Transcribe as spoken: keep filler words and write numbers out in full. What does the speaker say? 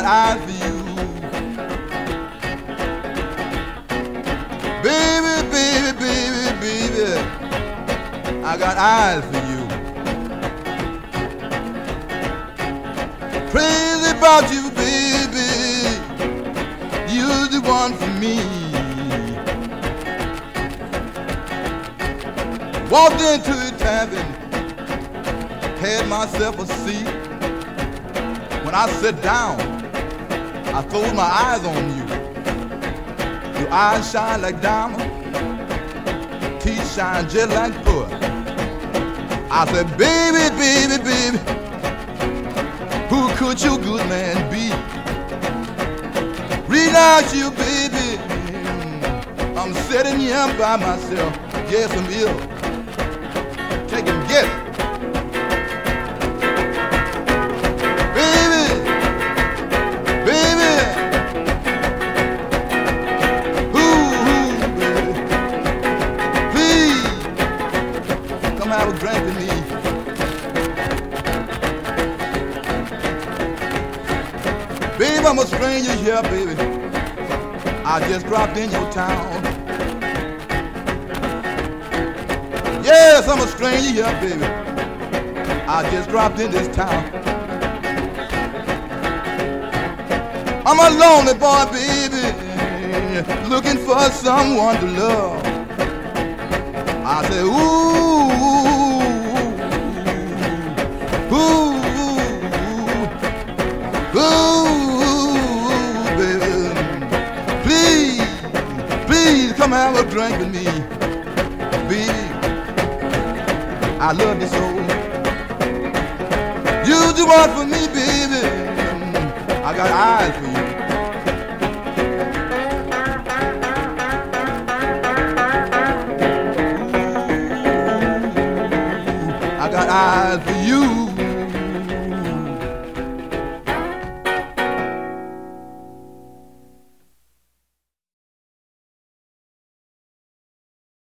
eyes for you. Baby, baby, baby, baby, I got eyes for you. Crazy about you, baby, you're the one for me. Walked into the tavern, had myself a seat. When I sat down, I closed my eyes on you. Your eyes shine like diamonds, teeth shine just like pearl. I said, baby, baby, baby, who could your good man be? Relax you, baby, I'm sitting here by myself. Yes, I'm ill. Take and get it. Have a drink with me. Babe, I'm a stranger here, baby. I just dropped in your town. Yes, I'm a stranger here, baby. I just dropped in this town. I'm a lonely boy, baby, looking for someone to love. I say, ooh, ooh, ooh, baby, please, please come have a drink with me, baby. I love you so. You the one for me, baby. I got eyes for you. I got eyes for you.